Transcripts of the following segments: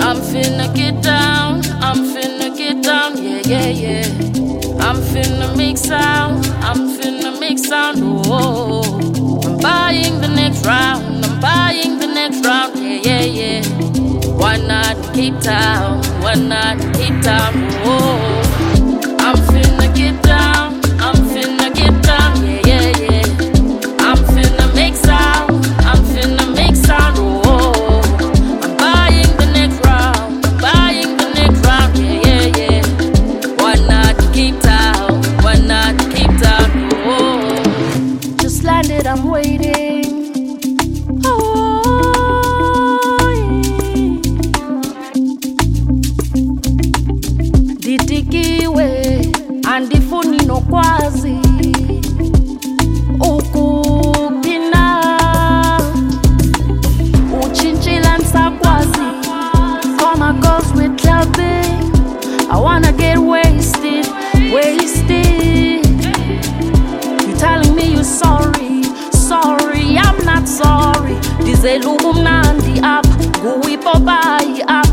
I'm finna get down, I'm finna get down, yeah, yeah, yeah. I'm finna make sound, I'm finna make sound, oh. I'm buying the next round, I'm buying the next round, yeah, yeah, yeah. Why not Cape Town, why not Cape Town, oh. I'm finna get down, I'm finna get down, yeah, yeah, yeah. I'm finna make sound, I'm finna make sound, oh. I'm buying the next round, I'm buying the next round, yeah, yeah, yeah. Why not Cape Town, why not Cape Town, oh. Just landed, I'm waiting, oh, yeah. Ditikiwe andifuni nokwazi ukupina uchinchila nsakwazi. All my girls with clubbing, I wanna get wasted, wasted. You telling me you're sorry, sorry, I'm not sorry. Dizelugu mnandi up, guipobai up.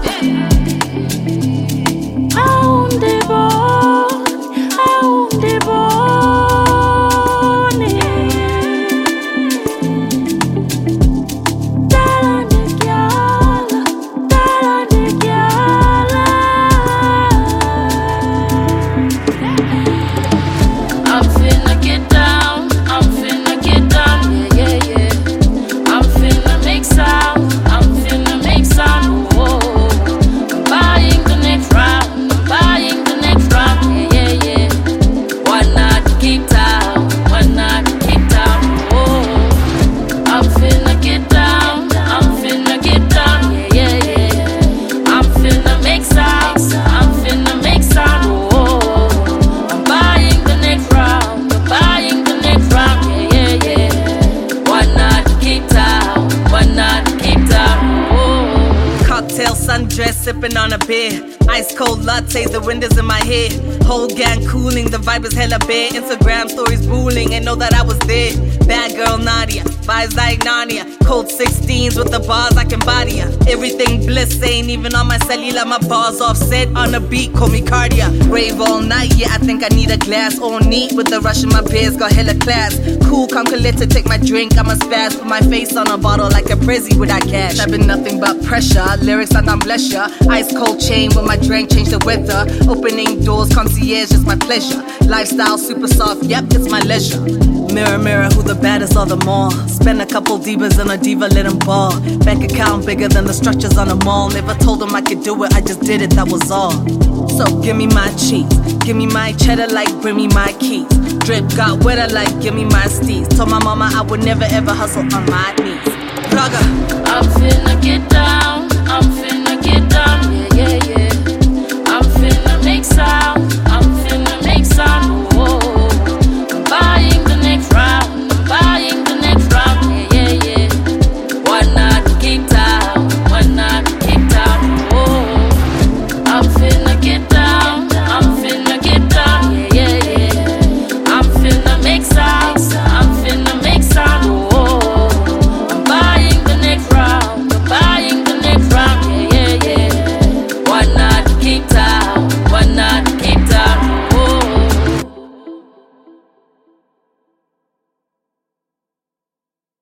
Sundress, sipping on a beer. Ice cold lattes, the windows in my head. Whole gang cooling, the vibe is hella bad. Instagram stories ruling, and know that I was there. Bad girl Nadia, vibes like Narnia. Cold 16s with the bars, I can body ya. Everything bliss, ain't even on my cellular. My bars offset on the beat, call me cardia. Rave all night, yeah, I think I need a glass. All neat with the rush in my beers, got hella class. Cool, come collect to take my drink, I'm a spaz. Put my face on a bottle like a Prezi without cash. I've been nothing but pressure, lyrics and I'm bless ya. Ice cold chain with my drink, change the weather. Opening doors, concierge, just my pleasure. Lifestyle super soft, yep, it's my leisure. Mirror, mirror, who the baddest of them all? Spend a couple divas and a diva, let them ball. Bank account bigger than the structures on the mall. Never told them I could do it, I just did it, that was all. So give me my cheese, give me my cheddar like bring me my keys. Drip got wetter like give me my steez. Told my mama I would never ever hustle on my knees. Blogger, I'm finna get down, I'm finna